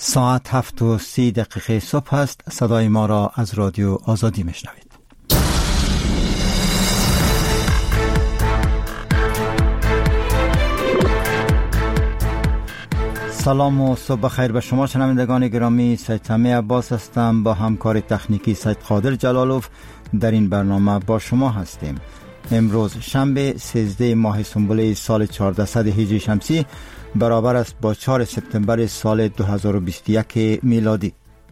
ساعت 7:30 صبح است. صدای ما را از رادیو آزادی میشنوید. سلام و صبح خیر به شما شنوندگان گرامی. سید سمی عباس هستم. با همکار تکنیکی سید قادر جلالوف در این برنامه با شما هستیم. امروز شنبه 13 ماه سنبله سال 1400 هجری شمسی برابر است با 4 سپتامبر سال 2021 میلادی.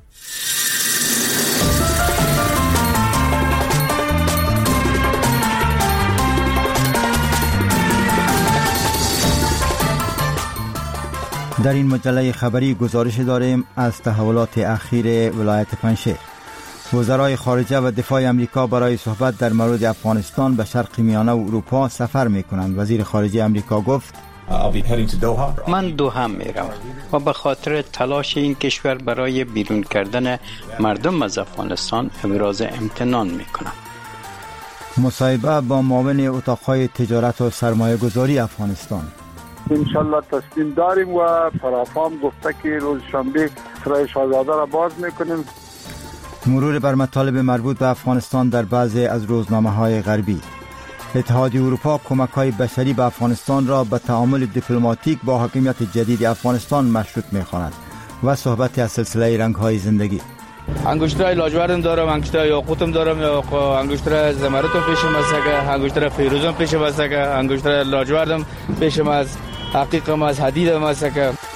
در این مجله خبری گزارش داریم از تحولات اخیر ولایت پنجشیر. وزرای خارجه و دفاع امریکا برای صحبت در مورد افغانستان به شرق میانه و اروپا سفر میکنند. وزیر خارجه امریکا گفت من دوحه میرم و به خاطر تلاش این کشور برای بیرون کردن مردم از افغانستان ابراز امتنان میکنم. مصاحبه با معاون اتاقهای تجارت و سرمایه گذاری افغانستان. انشالله تصمیم داریم و فراخوان گفته که روز شنبه سرای شاهزاده را باز میکنیم. مرور بر مطالب مربوط به افغانستان در بعضی از روزنامه‌های غربی. اتحادیه اروپا کمک‌های بشری به افغانستان را به تعامل دیپلماتیک با حاکمیت جدید افغانستان مشروط می‌خواند و صحبت از سلسله رنگ‌های زندگی. انگشتر لاجوردم دارم، انگشتر یاقوتم دارم، یا انگشتر زمردم پیشم است، انگشتر فیروزم پیشم است، انگشتر لاجوردم پیشم است، حقیقم از حدیدم است.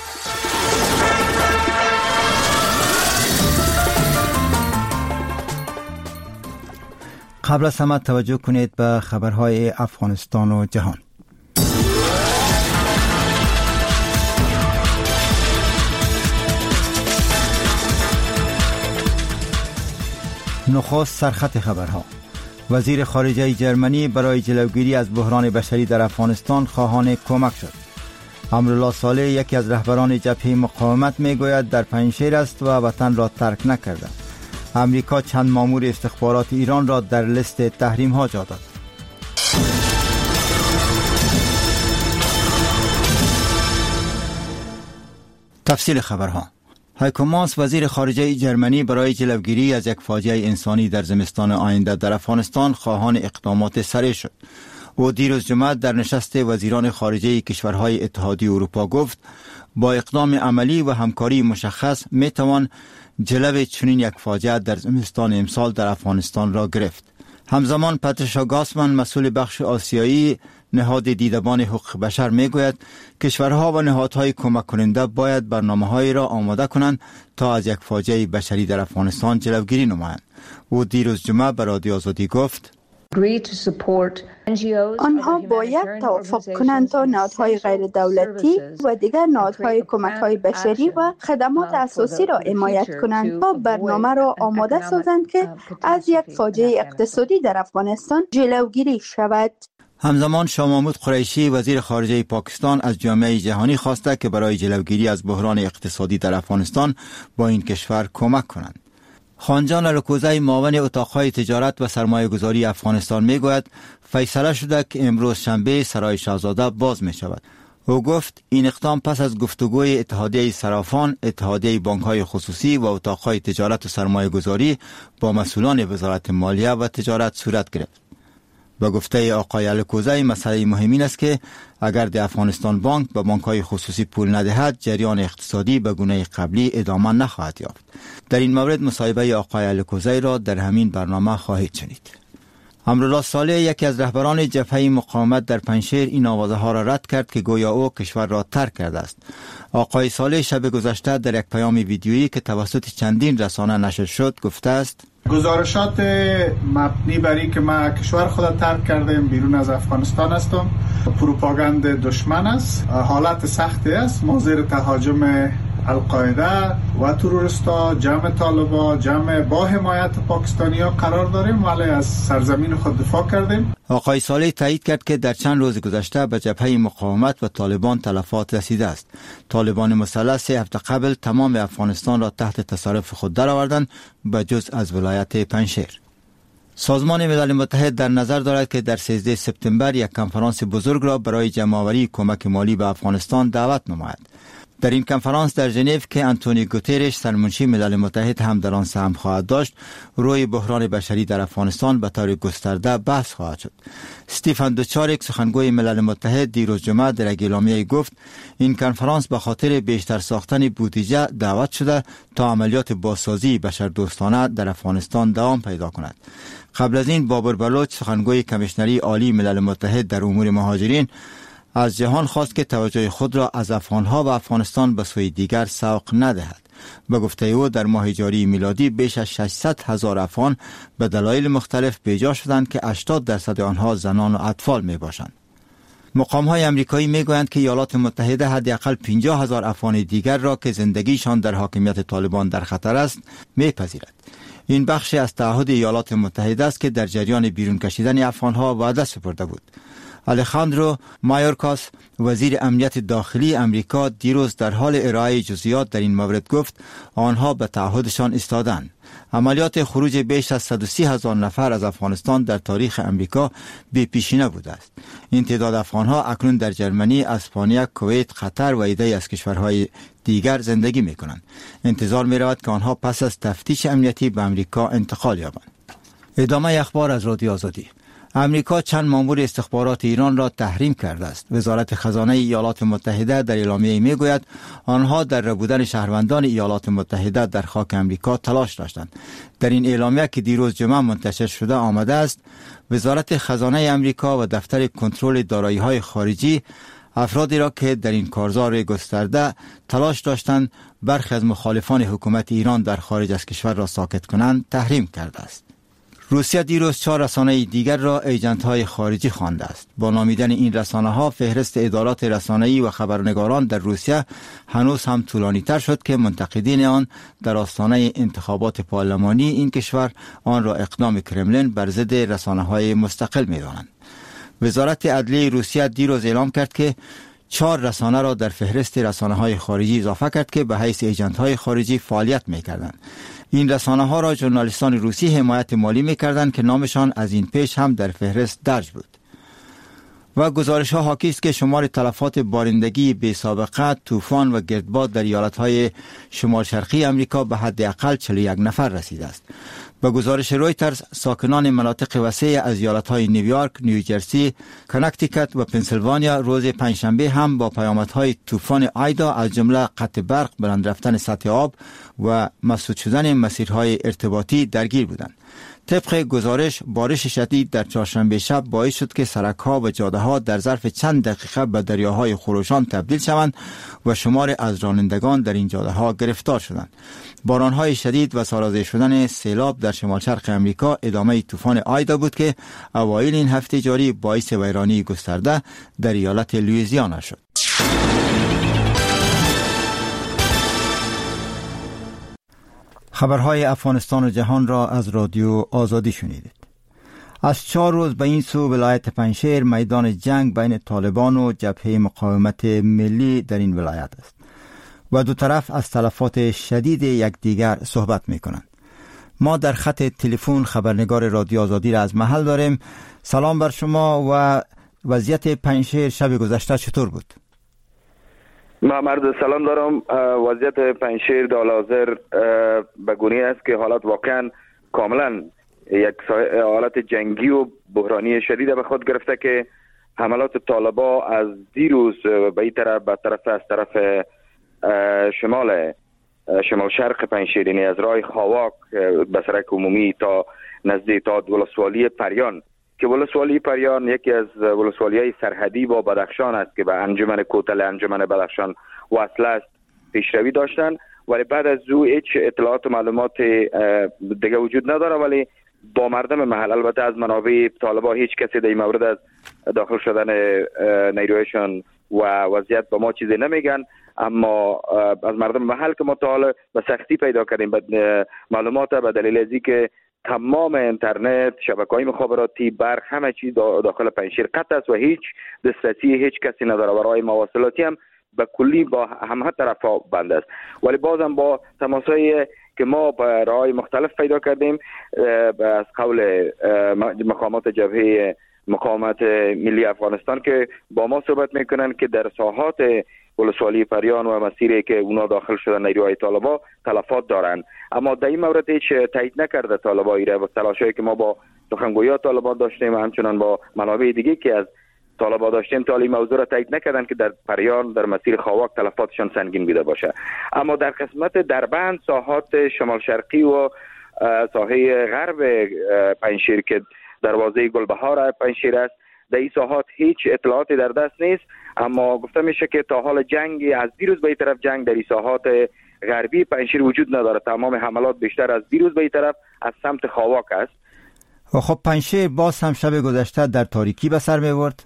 قبل از همه توجه کنید به خبرهای افغانستان و جهان. نخست سرخط خبرها. وزیر خارجه جرمنی برای جلوگیری از بحران بشری در افغانستان خواهان کمک شد. امرالله صالح یکی از رهبران جبهه مقاومت میگوید در پنجشیر است و وطن را ترک نکرده. امریکا چند مامور استخبارات ایران را در لیست تحریم ها جا داد. تفصیل خبرها. هایکو ماس وزیر خارجه جرمنی برای جلوگیری از یک فاجعه انسانی در زمستان آینده در افغانستان خواهان اقدامات سریع شد. او دیروز جمعه در نشست وزیران خارجه کشورهای اتحادیه اروپا گفت با اقدام عملی و همکاری مشخص میتوان جلو چنین یک فاجعه در زمستان امسال در افغانستان را گرفت. همزمان پاتریشیا گاسمن مسئول بخش آسیایی نهاد دیدبان حقوق بشر میگوید کشورها و نهادهای کمک کننده باید برنامه‌هایی را آماده کنند تا از یک فاجعه بشری در افغانستان جلوگیری نمایند. او دیروز جمعه به رادیو آزادی گفت آنها باید توافق کنند تا نهادهای غیر دولتی و دیگر نهادهای کمک‌های بشری و خدمات اساسی را حمایت کنند تا برنامه را آماده سازند که از یک فاجعه اقتصادی در افغانستان جلوگیری شود. همزمان شاه محمود قریشی وزیر خارجه پاکستان از جامعه جهانی خواسته که برای جلوگیری از بحران اقتصادی در افغانستان با این کشور کمک کنند. خانجان الکوزی معاون اتاقهای تجارت و سرمایه گذاری افغانستان میگوید فیصله شده که امروز شنبه سرای شاهزاده باز می شود. او گفت این اقدام پس از گفتگوی اتحادیه صرافان، اتحادیه بانک‌های خصوصی و اتاقهای تجارت و سرمایه گذاری با مسئولان وزارت مالیه و تجارت صورت گرفت. با گفته آقای الکوزی مسئله مهم این است که اگر در افغانستان بانک به بانک‌های خصوصی پول ندهد جریان اقتصادی به گونه قبلی ادامه نخواهد یافت. در این مورد مصاحبه آقای الکوزی را در همین برنامه خواهید شنید. امرالله صالح یکی از رهبران جبهه مقاومت در پنجشیر این آوازه ها را رد کرد که گویا او کشور را ترک کرده است. آقای صالح شب گذشته در یک پیام ویدیویی که توسط چندین رسانه نشر شد گفته است گزارشات مبنی بر این که ما کشور خود ترک کردیم، بیرون از افغانستان هستم، پروپاگاند دشمن است، حالت سختی است، ما زیر تهاجم القاعده و تروریستا، جمع طالبا، جمع با حمایت پاکستانی ها قرار داریم، ولی از سرزمین خود دفاع کردیم. آقای صالح تایید کرد که در چند روز گذشته به جبهه مقاومت و طالبان تلفات رسیده است. طالبان مسلح 3 هفته قبل تمام افغانستان را تحت تصرف خود درآوردند به جز از ولایت پنجشیر. سازمان ملل متحد در نظر دارد که در 13 سپتامبر یک کنفرانس بزرگ را برای جمع‌آوری کمک مالی به افغانستان دعوت نماید. در این کنفرانس در ژنو که آنتونیو گوترش سرمنشی ملل متحد هم در آن سهم خواهد داشت، روی بحران بشری در افغانستان به طور گسترده بحث خواهد شد. استیفن دوچاریک سخنگوی ملل متحد دیروز جمعه در یک اعلامیه گفت این کنفرانس به خاطر بیشتر ساختن بودجه دعوت شده تا عملیات بازسازی بشردوستانه در افغانستان دوام پیدا کند. قبل از این بابر بلوچ سخنگوی کمیشنری عالی ملل متحد در امور مهاجرین از جهان خواست که توجه خود را از افغانها و افغانستان به سوی دیگر سوق ندهد. به گفته او در ماه جاری میلادی بیش از 600,000 افغان به دلایل مختلف بیجا شدند که 80% آنها زنان و اطفال می باشند. مقام‌های امریکایی میگویند که ایالات متحده حداقل 50,000 افغان دیگر را که زندگیشان در حاکمیت طالبان در خطر است میپذیرد. این بخشی از تعهد ایالات متحده است که در جریان بیرون کشیدن افغانها وعده سپرده بود. الخاندرو مایورکاس وزیر امنیت داخلی امریکا دیروز در حال ارائه جزئیات در این مورد گفت آنها به تعهدشان ایستادند. عملیات خروج بیش از 130,000 نفر از افغانستان در تاریخ امریکا بی پیشینه بوده است. این تعداد افغانها اکنون در جرمنی، اسپانیا، کویت، قطر و عده‌ای از کشورهای دیگر زندگی می کنند. انتظار می رود که آنها پس از تفتیش امنیتی به امریکا انتقال یابند. ادامه اخبار از رادیو آزادی. امریکا چند مامور استخبارات ایران را تحریم کرده است. وزارت خزانه ایالات متحده در اعلامیه میگوید آنها در ربودن شهروندان ایالات متحده در خاک امریکا تلاش داشتند. در این اعلامیه که دیروز جمعه منتشر شده آمده است وزارت خزانه امریکا و دفتر کنترل دارایی‌های خارجی افرادی را که در این کارزار گسترده تلاش داشتند برخی از مخالفان حکومت ایران در خارج از کشور را ساکت کنند تحریم کرده است. روسیه دیروز 4 رسانه دیگر را ایجنت‌های خارجی خوانده است. با نامیدن این رسانه‌ها فهرست ادارات رسانه‌ای و خبرنگاران در روسیه هنوز هم طولانی‌تر شد که منتقدین آن در آستانه انتخابات پارلمانی این کشور آن را اقدام کرملین بر ضد رسانه‌های مستقل می‌دانند. وزارت عدلیه روسیه دیروز اعلام کرد که 4 رسانه را در فهرست رسانه‌های خارجی اضافه کرد که به حیث ایجنت‌های خارجی فعالیت می‌کردند. این رسانه‌ها را ژورنالیستان روسی حمایت مالی می‌کردند که نامشان از این پیش هم در فهرست درج بود. و گزارش‌ها حاکی است که شمار تلفات بارندگی بی سابقه، طوفان و گردباد در ایالت‌های شمال شرقی امریکا به حداقل 41 نفر رسیده است. با گزارش رویترز ساکنان مناطق وسیع از ایالت‌های نیویورک، نیوجرسی، کنکتیکت و پنسیلوانیا روز پنجشنبه هم با پیامدهای طوفان آیدا از جمله قطع برق، بلند رفتن سطح آب و مسدود شدن مسیرهای ارتباطی درگیر بودند. طبق گزارش بارش شدید در چهارشنبه شب باعث شد که سرک‌ها و جاده‌ها در ظرف چند دقیقه به دریاهای خروشان تبدیل شوند و شمار از رانندگان در این جاده‌ها گرفتار شدند. باران‌های شدید و سرازیر شدن سیلاب در شمال شرق امریکا ادامه طوفان آیدا بود که اوایل این هفته جاری باعث ویرانی گسترده در ایالت لوئیزیانا شد. خبرهای افغانستان و جهان را از رادیو آزادی شنیدید. از 4 روز به این سو ولایت پنجشیر میدان جنگ بین طالبان و جبهه مقاومت ملی در این ولایت است و دو طرف از تلفات شدید یکدیگر صحبت می کنند. ما در خط تلفن خبرنگار رادیو آزادی را از محل داریم. سلام بر شما. و وضعیت پنجشیر شب گذشته چطور بود؟ مرد سلام دارم. وضعیت پنجشیر در حال حاضر به گونه است که حالت واقعا کاملا یک حالت جنگی و بحرانی شدید به خود گرفته که حملات طالبا از دیروز به این طرف از طرف شمال شرق پنجشیر، یعنی از راه خاواک به سرک عمومی تا نزدیک تا ولسوالی پریان که ولسوالی پریان یکی از ولسوالی‌های سرحدی با بدخشان است که به انجمن کوتل انجمن بدخشان وصل است پیشروی داشتن، ولی بعد از او هیچ اطلاعات و معلومات دیگه وجود نداره. ولی با مردم محل، البته از منابع طالبا هیچ کسی در این مورد از داخل شدن نیرویشان و وضعیت به ما چیزی نمیگن، اما از مردم محل که ما تا حالا به سختی پیدا کردیم معلومات به دلیل از اینکه تمام اینترنت، شبکه‌های مخابراتی، برق، همه چیز داخل پنجشیر قطع است و هیچ دسترسی هیچ کسی نداره و راه مواصلاتی هم به کلی با همه طرفا بند است. ولی بازم با تماسایی که ما به راه‌های مختلف پیدا کردیم از قول مقامات جبهه مقاومت ملی افغانستان که با ما صحبت میکنن که در ساحات ولسوالی پریان و مسیری که اونا داخل شدن نیروهای طالبان تلفات دارند. اما در این مورد هیچ تایید نکرده طالبان ایره و تلاشایی که ما با سخنگویان طالبان داشتیم و همچنان با منابع دیگه که از طالبان داشتیم تا این موضوع را تایید نکردن که در پریان در مسیر خاواک تلفاتشان سنگین بوده باشه. اما در قسمت دربند، ساحات شمال شرقی و ساحه غرب پنجشیر که دروازه گلبهار پنجشیر است، در این ساحات هیچ اطلاعاتی در دست نیست. اما گفته میشه که تا حال جنگ از دیروز به این طرف جنگ در این ساحات غربی پنجشیر وجود نداره. تمام حملات بیشتر از دیروز به این طرف از سمت خاواک است. و خب پنجشیر باز هم شب گذشته در تاریکی به سر می‌برد.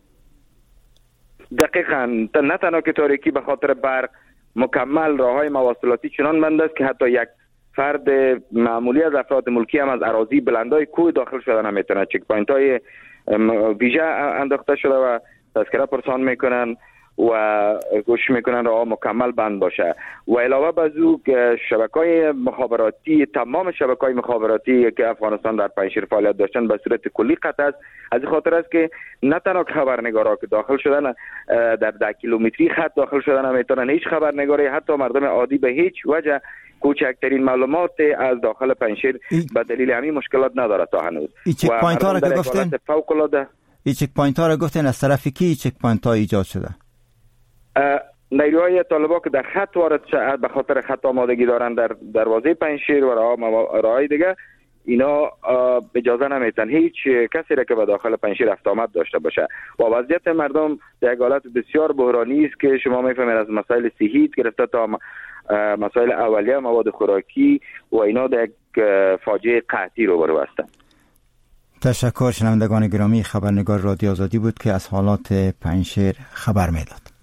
دقیقاً، نه تنها که تاریکی به خاطر برق، مکمل راههای مواصلاتی چنان بند است که حتی یک فرد معمولی از افراد ملکی هم از اراضی بلندای کوه داخل شدن نمیتونه. چک پوینت های ویژه انداخته شده و تذکره پرسان میکنن و گوش میکنن راه مکمل بند باشه. و علاوه بر او شبکه‌های مخابراتی، تمام شبکه‌های مخابراتی که افغانستان در پنجشیر فعالیت داشتن به صورت کلی قطع است. از این خاطر است که نه تنها خبرنگارا که داخل شدن در 10 کیلومتری خط داخل شدن نمیتونن، هیچ خبرنگاری حتی مردم عادی به هیچ وجه کوچکترین معلومات از داخل پنجشیر به دلیل همین مشکلات نداره تا هنوز. این چک پوینت ها را که گفتن این چک پوینت ها را گفتن از طرف کی چک پوینت ها ایجاد شده؟ نیروهای طالبان که در خط وارد شد به خاطر خط آمادگی دارن در دروازه پنجشیر و راههای دیگه، اینا اجازه نمیتن هیچ کسی را که به داخل پنجشیر رفت آمد داشته باشه. و وضعیت مردم در یک حالت بسیار بحرانی است که شما میفهمید از مسائل صحی گرفته تا مسائل اولیه، مواد خوراکی و اینا در یک فاجعه قحطی روبرو هستند. تشکر. شنوندگان گرامی، خبرنگار رادیو آزادی بود که از حالات پنجشیر خبر میداد.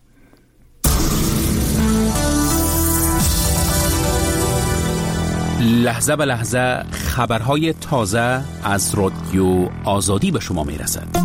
لحظه به لحظه خبرهای تازه از رادیو آزادی به شما میرسد.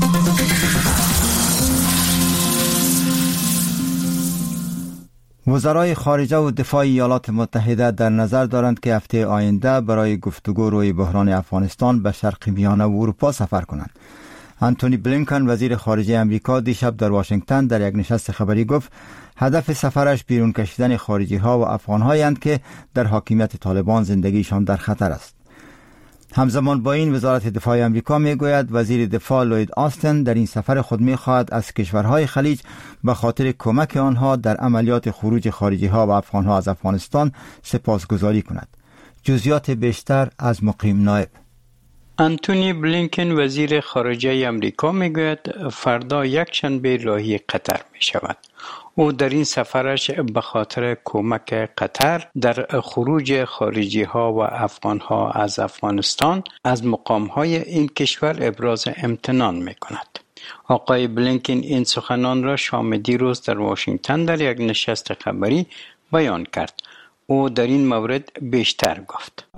وزرای خارجه و دفاع ایالات متحده در نظر دارند که هفته آینده برای گفتگو روی بحران افغانستان به شرق میانه و اروپا سفر کنند. انتونی بلینکن وزیر خارجه امریکا دیشب در واشنگتن در یک نشست خبری گفت هدف سفرش بیرون کشیدن خارجی ها و افغان هایند که در حاکمیت طالبان زندگیشان در خطر است. همزمان با این وزارت دفاع امریکا میگوید وزیر دفاع لوید آستن در این سفر خود میخواهد از کشورهای خلیج به خاطر کمک آنها در عملیات خروج خارجی ها و افغان ها از افغانستان سپاسگزاری کند. جزئیات بیشتر از مقیم نایب. انتونی بلینکن وزیر خارجه امریکا میگوید فردا یکشنبه راهی قطر می شود. او در این سفرش به خاطر کمک قطر در خروج خارجی ها و افغان ها از افغانستان از مقام های این کشور ابراز امتنان می کند. آقای بلینکن این سخنان را شام دیروز در واشنگتن در یک نشست خبری بیان کرد. او در این مورد بیشتر گفت.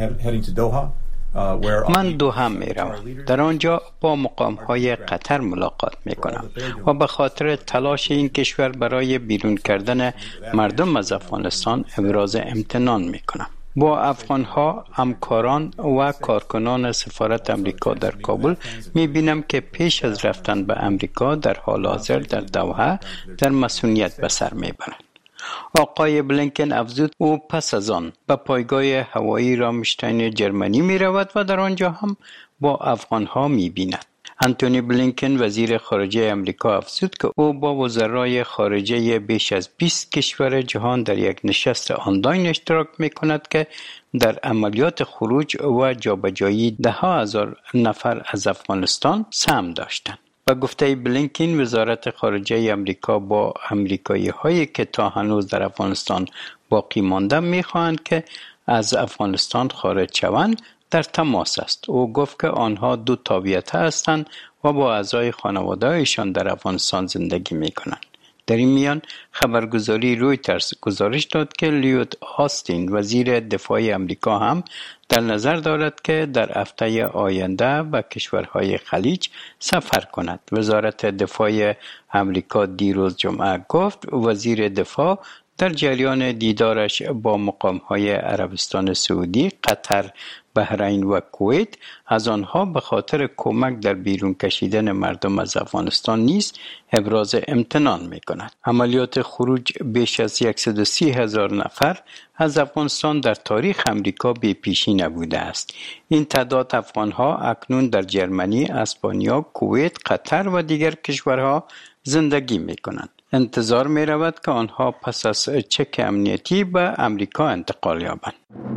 من دوحه میروم. در آنجا با مقام های قطر ملاقات میکنم و به خاطر تلاش این کشور برای بیرون کردن مردم از افغانستان ابراز امتنان میکنم. با افغان ها، همکاران و کارکنان سفارت امریکا در کابل میبینم که پیش از رفتن به امریکا در حال حاضر در دوحه در مسئولیت به سر میبرند. آقای بلینکن افزود او پس از آن به پایگاه هوایی رامشتاین جرمنی می رود و در آنجا هم با افغان ها می بیند. انتونی بلینکن وزیر خارجه امریکا افزود که او با وزرای خارجه بیش از 20 کشور جهان در یک نشست آنلاین اشتراک می کند که در عملیات خروج و جابجایی 10,000 نفر از افغانستان سهم داشتند. با گفته بلینکن وزارت خارجه امریکا با امریکایی هایی که تا هنوز در افغانستان باقی مانده میخواهند که از افغانستان خارج شوند در تماس است. او گفت که آنها دو تابعیت هستند و با اعضای خانواده‌هایشان در افغانستان زندگی میکنند. در این میان خبرگزاری رویترز گزارش داد که لیود آستین وزیر دفاع امریکا هم در نظر دارد که در هفته آینده به کشورهای خلیج سفر کند. وزارت دفاع امریکا دیروز جمعه گفت وزیر دفاع در جریان دیدارش با مقام‌های عربستان سعودی، قطر، بحرین و کویت از آنها به خاطر کمک در بیرون کشیدن مردم از افغانستان نیز ابراز امتنان می‌کند. عملیات خروج بیش از 130,000 نفر از افغانستان در تاریخ امریکا بی پیشی نبوده است. این تعداد افغان‌ها اکنون در جرمنی، اسپانیا، کویت، قطر و دیگر کشورها زندگی می‌کنند. انتظار می‌رود که آنها پس از چک امنیتی به امریکا انتقال یابند.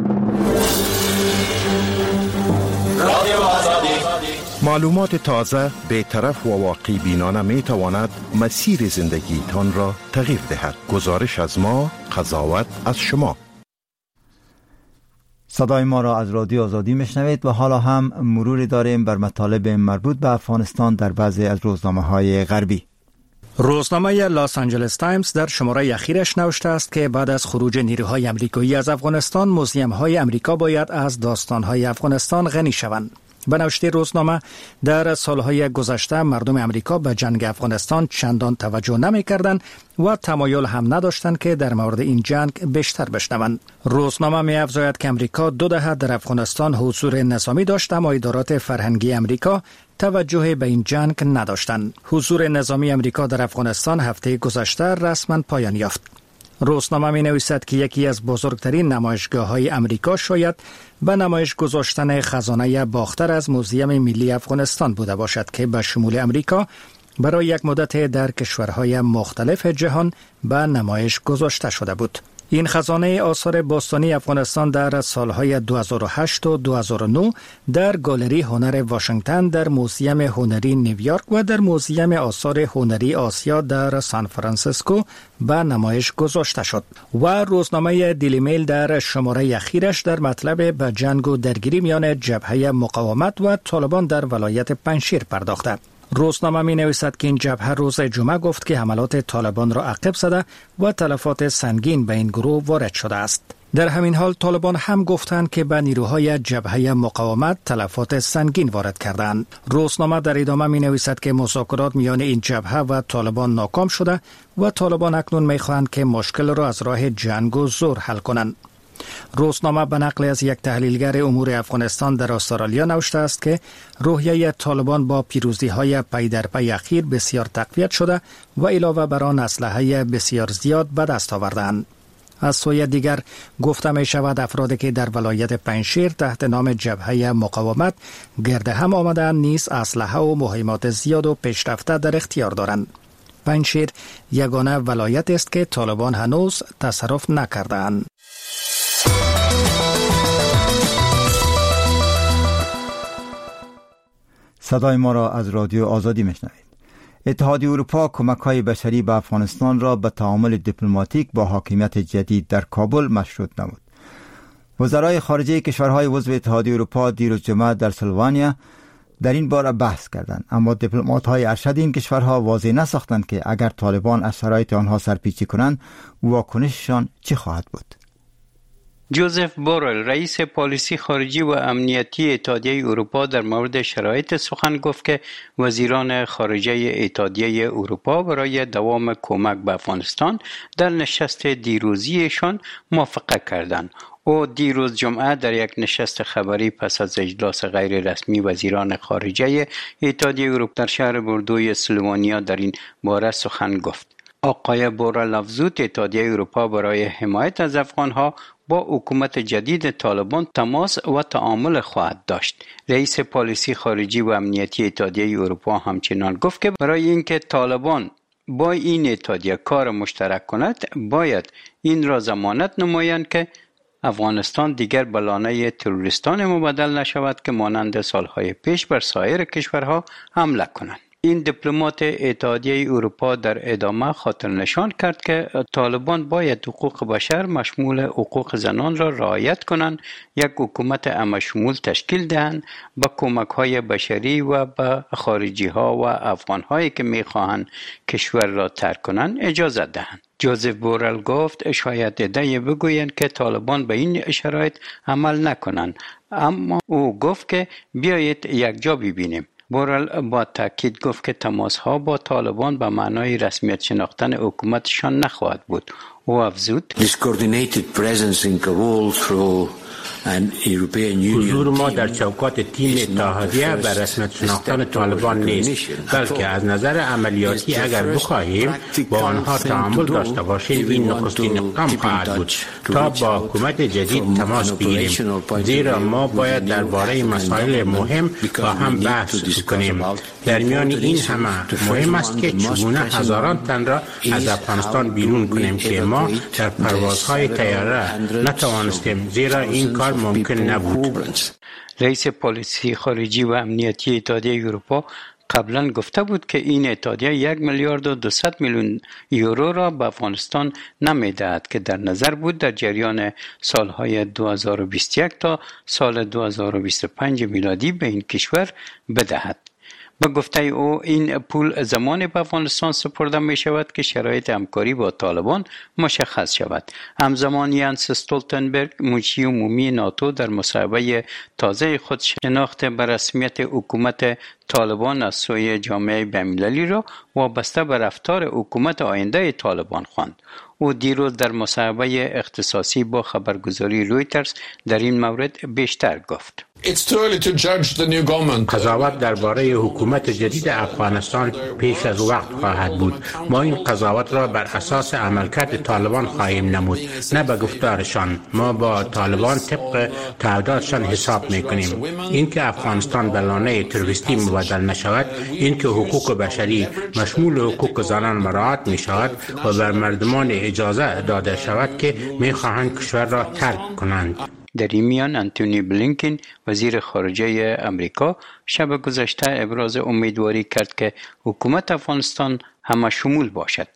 معلومات تازه، بی‌طرف و واقعی بینانه می تواند مسیر زندگی تان را تغییر دهد. گزارش از ما، قضاوت از شما. صدای ما را از رادیو آزادی میشنوید و حالا هم مروری داریم بر مطالب مربوط به افغانستان در بعضی از روزنامه‌های غربی. روزنامه لاس آنجلس تایمز در شماره اخیرش نوشته است که بعد از خروج نیروهای امریکایی از افغانستان، موزیم‌های امریکا باید از داستان‌های افغانستان غنی شوند. به نوشته روزنامه، در سالهای گذشته مردم امریکا به جنگ افغانستان چندان توجه نمی‌کردند و تمایل هم نداشتند که در مورد این جنگ بیشتر بشنوند. روزنامه می‌افزاید که امریکا 2 دهه در افغانستان حضور نظامی داشت، اما ادارات فرهنگی امریکا توجه به این جنگ نداشتند. حضور نظامی امریکا در افغانستان هفته گذشته رسما پایان یافت. روزنامه می نویسد که یکی از بزرگترین نمایشگاه‌های امریکا شاید به نمایش گذاشتن خزانه باختر از موزیم ملی افغانستان بوده باشد که به شمول امریکا برای یک مدت در کشورهای مختلف جهان به نمایش گذاشته شده بود. این خزانه آثار باستانی افغانستان در سالهای 2008 و 2009 در گالری هنر واشنگتن، در موزیم هنری نیویورک و در موزیم آثار هنری آسیا در سان فرانسیسکو به نمایش گذاشته شد. و روزنامه دیلی میل در شماره اخیرش در مطلب به جنگ و درگیری میان جبهه مقاومت و طالبان در ولایت پنجشیر پرداخته. روزنامه می نویسد که این جبهه روز جمعه گفت که حملات طالبان را عقب زده و تلفات سنگین به این گروه وارد شده است. در همین حال طالبان هم گفتند که به نیروهای جبهه مقاومت تلفات سنگین وارد کردند. روزنامه در ادامه می نویسد که مذاکرات میان این جبهه و طالبان ناکام شده و طالبان اکنون می خواهند که مشکل را از راه جنگ و زور حل کنند. روزنامه به نقل از یک تحلیلگر امور افغانستان در استرالیا نوشته است که روحیه طالبان با پیروزی‌های پی در پی اخیر بسیار تقویت شده و علاوه بر آن اسلحه بسیار زیاد به دست آوردند. از سوی دیگر گفته می شود افرادی که در ولایت پنجشیر تحت نام جبهه مقاومت گرد هم آمدند نیز اسلحه و مهمات زیاد و پیشرفته در اختیار دارند. پنجشیر یگانه ولایت است که طالبان هنوز تصرف نکردند. صدای ما را از رادیو آزادی میشنوید. اتحادیه اروپا کمک‌های بشری به افغانستان را به تعامل دیپلماتیک با حاکمیت جدید در کابل مشروط نمود. وزرای خارجه کشورهای عضو اتحادیه اروپا دیروز جمعه در سلوانیا در این باره بحث کردند، اما دیپلمات‌های ارشد این کشورها واضح نساختند که اگر طالبان از شرایط آنها سرپیچی کنند واکنششان چه خواهد بود. جوزف بورل، رئیس پالیسی خارجی و امنیتی اتحادیه اروپا، در مورد شرایط سخن گفت که وزیران خارجه اتحادیه اروپا برای دوام کمک به افغانستان در نشست دیروزیشان موافقت کردند. او دیروز جمعه در یک نشست خبری پس از اجلاس غیر رسمی وزیران خارجه اتحادیه اروپا در شهر بردوی سلوانیا در این باره سخن گفت. آقای بورل افزود اتحادیه اروپا برای حمایت از افغانها با حکومت جدید طالبان تماس و تعامل خواهد داشت. رئیس پالیسی خارجی و امنیتی اتحادیه اروپا همچنان گفت که برای اینکه طالبان با این اتحادیه کار مشترک کند، باید این را ضمانت نمایند که افغانستان دیگر به لانه تروریستان مبدل نشود که مانند سالهای پیش بر سایر کشورها حمله کنند. این دیپلمات اتحادیه اروپا در ادامه خاطر نشان کرد که طالبان باید حقوق بشر مشمول حقوق زنان را رعایت کنند، یک حکومت عامه‌شمول تشکیل دهند، با کمک‌های بشری و به خارجی‌ها و افغان‌هایی که می‌خواهند کشور را ترک کنند اجازه دهند. جوزف بورل گفت شاید عده‌ای بگویند که طالبان به این شرایط عمل نکنند، اما او گفت که بیایید یک جا ببینیم. بورل با تاکید گفت که تماس‌ها با طالبان به معنای رسمیت شناختن حکومتشان نخواهد بود. او افزود حضور ما در چوکات تیم اتحادیه به رسمیت شناختن طالبان نیست، بلکه از نظر عملیاتی اگر بخواهیم با آنها تعامل داشته باشیم این نخستین اقدام خواهد بود تا با حکومت جدید تماس بگیریم، زیرا ما باید درباره مسائل مهم با هم بحث کنیم. در میان این همه مهم است که چگونه هزاران تن را از افغانستان بیرون کنیم که ما در پروازهای طیاره نتوانستیم، زیرا این کار ممکن نبود. رئیس پالیسی خارجی و امنیتی اتحادیه اروپا قبلا گفته بود که این اتحادیه 1 میلیارد و 200 میلیون یورو را به افغانستان نمیدهد که در نظر بود در جریان سالهای 2021 تا سال 2025 میلادی به این کشور بدهد. به گفته او این پول زمان به افغانستان سپرده می شود که شرایط همکاری با طالبان مشخص شود. همزمان یانس استولتنبرگ منشی عمومی ناتو در مصاحبه تازه خود شناخت به رسمیت حکومت طالبان از سوی جامعه بین‌المللی را وابسته به رفتار حکومت آینده طالبان خواند. او دیروز در مصاحبه اختصاصی با خبرگزاری رویترز در این مورد بیشتر گفت. قضاوت درباره حکومت جدید افغانستان پیش از وقت خواهد بود. ما این قضاوت را بر اساس عملکرد طالبان خواهیم نمود، نه به گفتارشان. ما با طالبان طبق تعهداتشان حساب میکنیم. اینکه افغانستان به لانه تروریستی مبدل نشود، اینکه حقوق بشری مشمول حقوق زنان مراعات می شود و بر مردمان اجازه داده شود که میخواهند کشور را ترک کنند. در این میان انتونی بلینکن وزیر خارجه امریکا شب گذشته ابراز امیدواری کرد که حکومت افغانستان همه شمول باشد.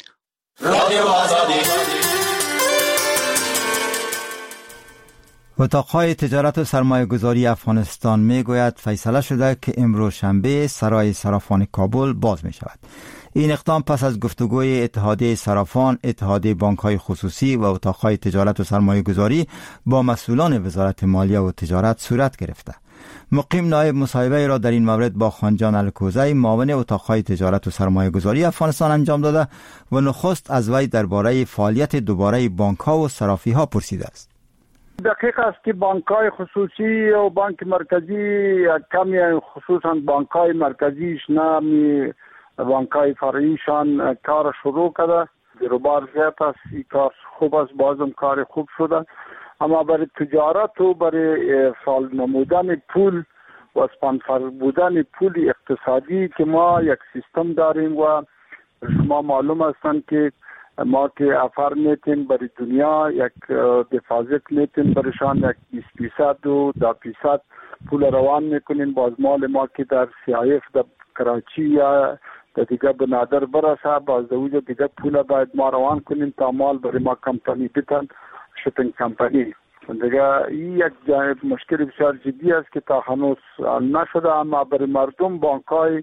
اتاقهای تجارت و سرمایه گذاری افغانستان می گوید فیصله شده که امروز شنبه سرای صرافان کابل باز می شود. این اقدام پس از گفتگوی اتحادیه صرافان، اتحادیه بانک‌های خصوصی و اتاقهای تجارت و سرمایه گذاری با مسئولان وزارت مالیه و تجارت صورت گرفته. مقیم نایب مصاحبه را در این مورد با خانجان الکوزی معاون اتاقهای تجارت و سرمایه گذاری افغانستان انجام داده و نخست از وی درباره فعالیت دوباره بانک‌ها و صرافی‌ها پرسیده است. دقیق است که بانک‌های خصوصی و بانک مرکزی کمی خصوصا بانک‌های مرکزیش نمی بانک‌های فرعیشان کار شروع کرده. بیروبار زیاد است، این کار خوب است، بازم کار خوب شده. اما برای تجارت و برای فعال نمودن پول و اسپانسر بودن پول اقتصادی که ما یک سیستم داریم و شما معلوم هستند که ما که افر میتیم برای دنیا یک دفازت میتیم برشان یک 20% و 10% پول روان میکنیم. باز مال ما که در CIF در کراچی یا در دیگه بنادر برسه، باز در اوجه دیگه پول باید ما روان کنیم تا مال برای ما کمپانی بیتن، شپینگ کمپانی. دیگه این یک مشکل بسیار جدی است که تا هنوز نشده. اما برای مردم بانک‌های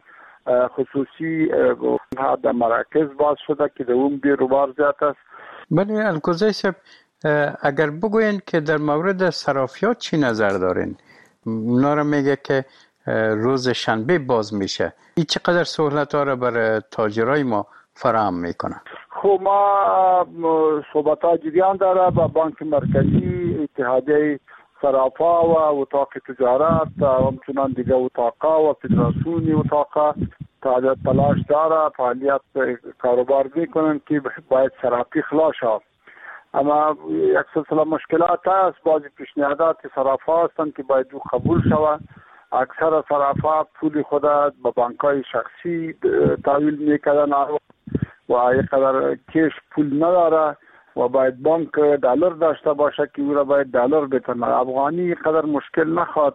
خصوصی در مراکز باز شده که در اون بیروبار زیاد است. بله الکوزی صاحب، اگر بگوین که در مورد صرافیات چی نظر دارین؟ اونا را میگه که روز شنبه باز میشه. این چقدر سهولت ها را برای تاجرای ما فراهم میکنه؟ خب ما صحبت ها جریان داره با بانک مرکزی، اتحادیه صرافا و اتاق تجارت و همچنان دیگه اتاقا و فدراسیون اتاقا تلاش داره، فعالیت کاروبار میکنن که باید صرافی خلاص شد. اما یک سلسله مشکلات هست. بعضی پیشنهادات صرافا هستند که باید قبول شود. اکثر صرافا پول خود به بانک‌های شخصی تحویل میکردن و یک قدر کش پول نداره و باید بانک دلار داشته باشه که او را باید دلار بتونه. افغانی قدر مشکل نخواد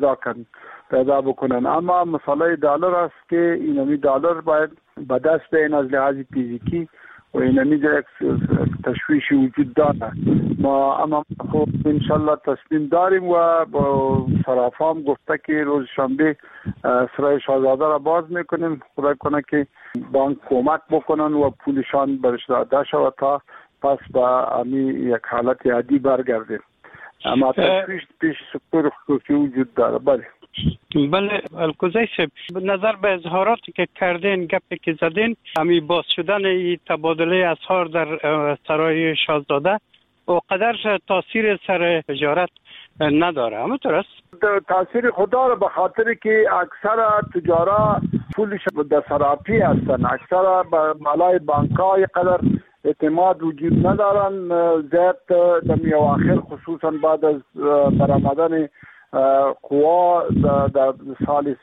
پیدا بکنن. اما مسئله دلار است که اینمی دلار باید به دست بیاین از لحاظ فیزیکی و اینمی یک تشویش وجود داره. ما اما خب انشالله تصمیم داریم و با صرافام گفته که روز شنبه سرای شاهزاده را باز میکنیم. خدای کنه که بانک کمک بکنن و پولشان برش داده شود تا پس با امی یک حالت عادی برگردیم. اما تشویش پیش سکتور خصوصی وجود داره. بله بله الکوزی صاحب، نظر به اظهاراتی که کردین، گپی که زدین، همی باز شدن تبادله اسعار در سرای شاهزاده اونقدر تاثیر سر تجارت نداره، همونطور است؟ تاثیر خدا رو به خاطر که اکثر تجارا پولش در صرافی هستن، اکثر به مالای بانک‌های قدر اعتماد وجود ندارن. زیاد در اواخر خصوصا بعد از برآمدن قوا در سال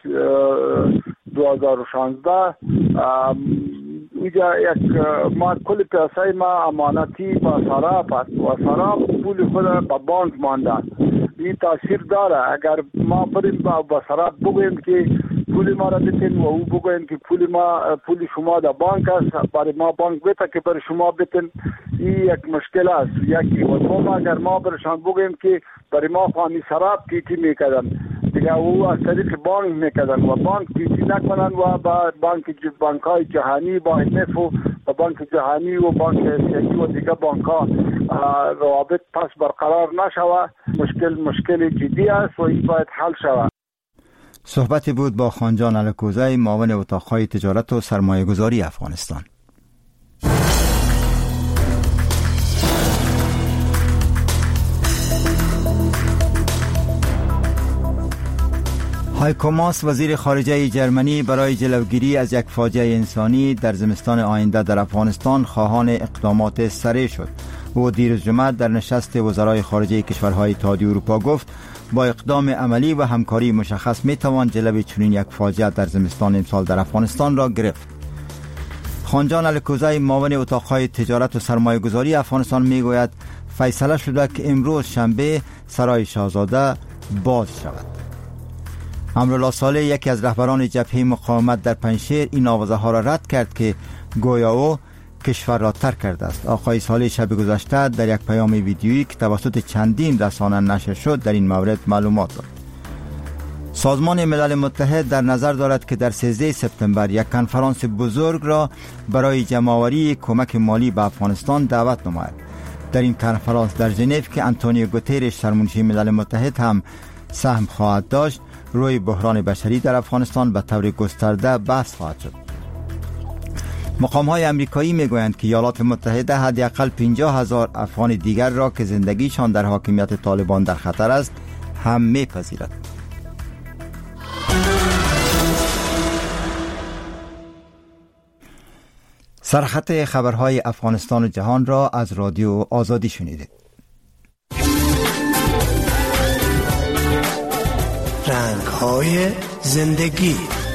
2016 اینجا یک ما کل پیسه ما امانتی با صراف است و صراف پول خود با بانک مانده. این تاثیر داره. اگر ما بریم با صراف بگوییم که پول ما را بتین و او بگوییم که پول شما در بانک است، برای ما بانک بده که برای شما بتین، این یک مشکل است. یکی و دوم اگر ما برشان بگوییم که برای ما خواهی صراف کیتی میکردن دیگه او از طریق بانک میکردن و بانک کیتی نکنن و با بانک‌های جهانی با IMF و بانک جهانی و بانک آسیایی و دیگه بانک‌ها روابط پس برقرار نشوه، مشکل جدی است و این باید حل شود. صحبتی بود با خانجان الکوزی، معاون اتاق‌های تجارت و سرمایه‌گذاری افغانستان. هایکو ماس وزیر خارجه جرمنی برای جلوگیری از یک فاجعه انسانی در زمستان آینده در افغانستان خواهان اقدامات سریع شد. او دیروز جمعه در نشست وزرای خارجه کشورهای اتحادیه اروپا گفت با اقدام عملی و همکاری مشخص میتوان جلوی چنین یک فاجعه در زمستان امسال در افغانستان را گرفت. خانجان الکوزی، معاون اتاقهای تجارت و سرمایه‌گذاری افغانستان میگوید فیصله شده که امروز شنبه سرای شاهزاده باز شود. امرالله صالح، یکی از رهبران جبهه مقاومت در پنجشیر، این آوازه ها را رد کرد که گویا او کشور را ترک کرده است. آقای صالح شب گذشته در یک پیام ویدیویی که توسط چندین رسانه نشر شد در این مورد معلومات داد. سازمان ملل متحد در نظر دارد که در 13 سپتامبر یک کنفرانس بزرگ را برای جمع‌آوری کمک مالی به افغانستان دعوت نماید. در این کنفرانس در ژنو که آنتونیو گوترش سرمنشی ملل متحد هم سهم خواهد داشت، روی بحران بشری در افغانستان به طور گسترده بحث خواهد شد. مقام‌های امریکایی میگویند که ایالات متحده حداقل 50,000 افغان دیگر را که زندگیشان در حاکمیت طالبان در خطر است هم میپذیرد. سرخط خبرهای افغانستان و جهان را از رادیو آزادی شنیدید. رنگ‌های زندگی.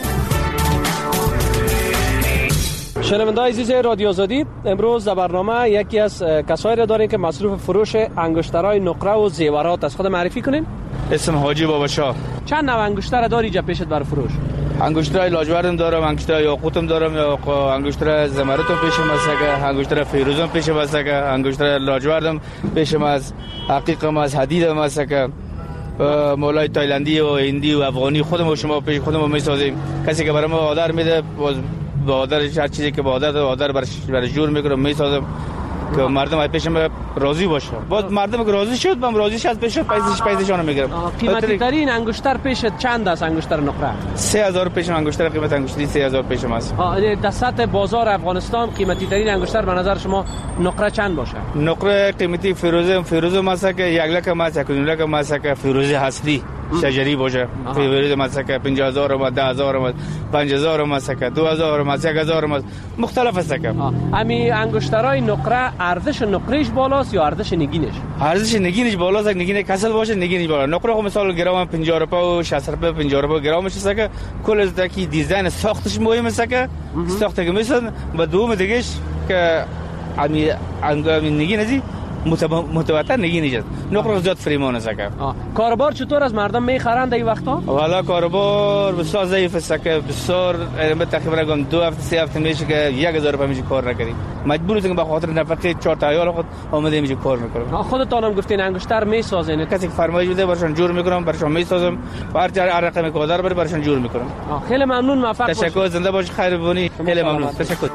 شنونده‌های عزیز رادیو آزادی، امروز در برنامه یکی از کسایی را داریم که مصروف فروش انگشترهای نقره و زیورات است. خود معرفی کنین؟ اسم حاجی بابا شاه. چند نوع انگشتر داری اینجا پیشت برای فروش؟ انگشترهای لاجوردم دارم، انگشتر یاقوتم دارم، یا انگشتر زمرتم پیشم است، انگشتر فیروزم پیشم است، انگشتر لاجوردم پیشم است، حقیقم از حدیدم است که مولای تایلندی و هندی و افغانی خودم و شما پیش خودمون میسازیم. کسی که برای ما آدر میده با آدرش هر چیزی که با آدر برای جور میکنم میسازم که مردم پیشم راضی باشه. بعد مردم که راضی شد من راضی شد پیش پیسشون میگیرم. قیمتی ترین انگشتر پیشت چند است؟ انگشتر نقره 3000 پیشم انگشتر، قیمت انگشتری 3000 پیشم است. در سطح بازار افغانستان قیمتی ترین انگشتر به نظر شما نقره چند باشه؟ نقره قیمتی فیروزه ماسه که 1 لک ماسه، 1 لک ماسه که فیروزه اصلی شجری باشه. فیروزه ماسه که 50000 و 10000 و 5000 ماسه که 2000 ماسه 1000 ماسه مختلف است که همین انگشترهای نقره ارزش نقرهش بالاست یا ارزش نگینش؟ ارزش نگینش بالاست. نگین کسل باشه نگینش بالا. نقره خب مثلا گرم 50 روپیه و 60 روپیه 50 روپیه گرمش است که کل از دکی دیزاین ساختش مهم است که ساخته که مثلا و دوم دیگهش که همین نگین ازی متواتر نگینش نقره زیاد فریمان است که کاروبار چطور از مردم میخرند این وقتا؟ والا کاروبار بسیار ضعیف است که بسیار تقریبا 2 هفته 3 هفته میشه که 1000 روپیه میشه کار نکنی. مجبور هستیم به خاطر نفقه 4 تا عیال خود آماده میشه کار میکنم. خودتونم گفتین انگشتر میسازین؟ کسی که فرمایش بده براشون جور میکنم، براشون میسازم، هر رقم کادر بره براشون جور میکنم. خیلی ممنون، موفق باشید. تشکر، زنده باشید، خیر بونی. خیلی ممنون، تشکر.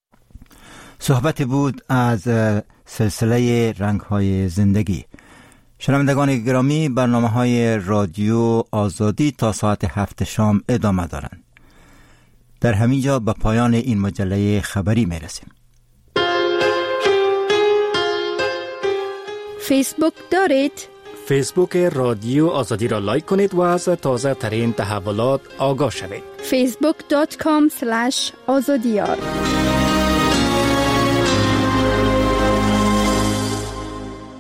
صحبت بود از سلسله رنگ‌های زندگی. شنوندگان گرامی، برنامه‌های رادیو آزادی تا ساعت 7 شام ادامه دارند. در همین جا به پایان این مجله خبری میرسیم. فیسبوک دارید؟ فیسبوک رادیو آزادی را لایک کنید و از تازه ترین تحولات آگاه شوید. facebook.com/azadiyar